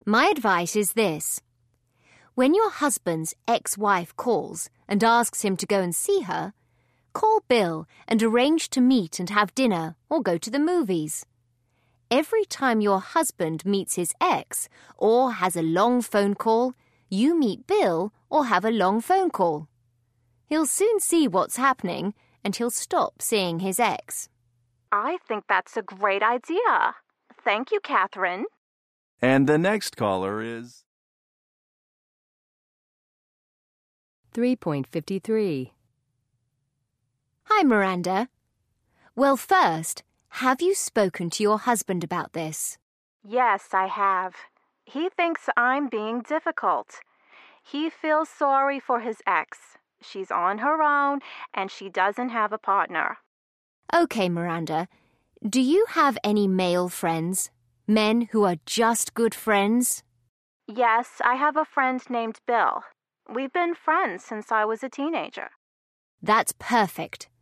My advice is this. When your husband's ex-wife calls and asks him to go and see her, call Bill and arrange to meet and have dinner or go to the movies. Every time your husband meets his ex or has a long phone call, you meet Bill or have a long phone call. He'll soon see what's happening and he'll stop seeing his ex. I think that's a great idea. Thank you, Catherine. And the next caller is 3.53. Hi, Miranda. Well, first, have you spoken to your husband about this? Yes, I have. He thinks I'm being difficult. He feels sorry for his ex. She's on her own and she doesn't have a partner. Okay, Miranda. Do you have any male friends? Men who are just good friends? Yes, I have a friend named Bill. We've been friends since I was a teenager. That's perfect.